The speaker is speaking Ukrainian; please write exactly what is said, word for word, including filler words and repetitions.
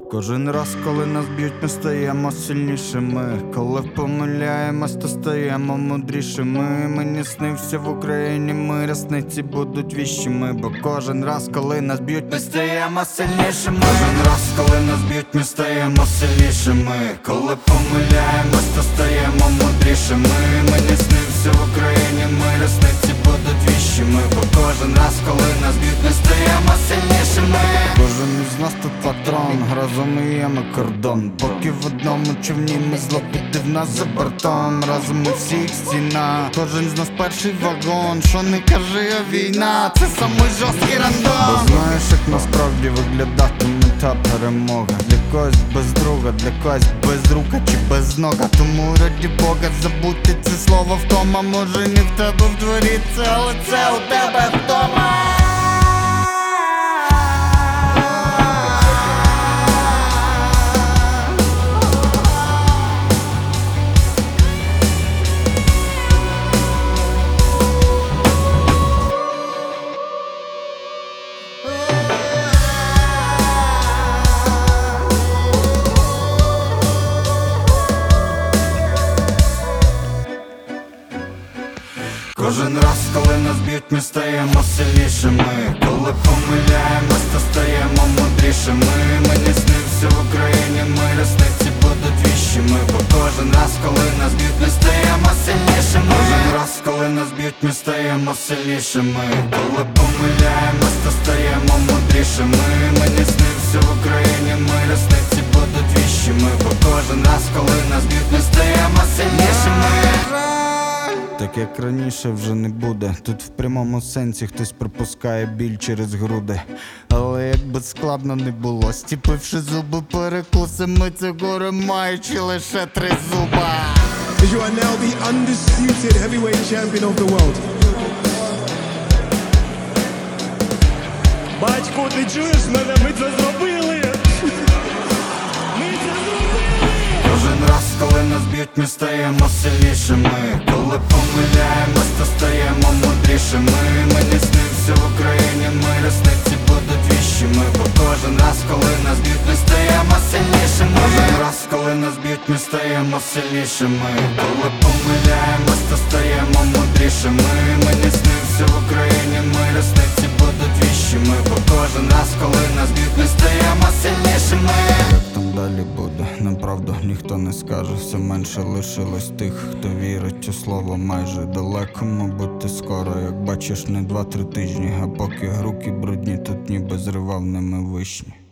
Кожен раз, коли нас б'ють, ми стаємо сильнішими. Коли помиляємось, то стаємо мудрішими. Мені снився в Україні мир, рясниці будуть віщими. Бо кожен раз, коли нас б'ють, ми стаємо сильнішими. Кожен раз, коли нас б'ють, ми стаємо сильнішими. Коли помиляємось, то стаємо мудрішими. Мені снився в Україні мир, рясниці будуть віщими. Бо кожен раз, коли нас б'ють, ми стаємо сильнішими. Кожен із нас тут патрон, разом і є ми кордон. Поки в одному човні ми зло піде в нас за бортом. Разом ми всіх стіна, кожен з нас перший вагон. Що не кажи, а війна, це самий жорсткий рандом. Бо знаєш, як насправді виглядатиме та перемога. Для когось без друга, для когось без рука чи без нога. Тому раді Бога забудьте це слово втома. Може не в тебе в дворі це, але це у тебе вдома. Кожен раз, коли нас б'ють, ми стаємо сильнішими. Коли помиляємось, то стаємо мудрішими. Мені снився в Україні мир, рясниці будуть віщими. Бо кожен раз, коли нас б'ють, ми стаємо сильнішими. Кожен раз, коли нас б'ють, ми стаємо сильнішими. Коли помиляємось, то стаємо мудрішими. Мені снився в Україні мир, рясниці будуть віщими. Бо кожен раз, коли нас б'ють, ми стаємо сильнішими. Так як раніше вже не буде. Тут в прямому сенсі хтось пропускає біль через груди. Але як би складно не було, стіпивши зуби перекусимо це горе, маючи лише три зуба. You are now the undisputed heavyweight champion of the world. Батько, ти чуєш мене? Ми це зробили! Ми це зробили! Кожен раз, коли нас б'ють, ми стаємо сильнішими. Коли помиляємось, то стаємо мудрішими. Мені снився в Україні мир, рясниці будуть віщими. Бо кожен раз, коли нас б'ють, ми стаємо сильнішими. Кожен раз, коли нас б'ють, ми стаємо сильнішими. Коли помиляємось, то стаємо мудрішими. Мені снився в Україні мир, рясниці будуть віщими. Бо кожен раз, коли нас б'ють, ми стаємо сильнішими. Як там далі буде, направду ніхто не скаже. Все менше лишилось тих, хто вірить у слово майже далеко, мабуть, ти скоро. Як бачиш, не два-три тижні, а поки руки брудні, тут ніби зривав ними вишні.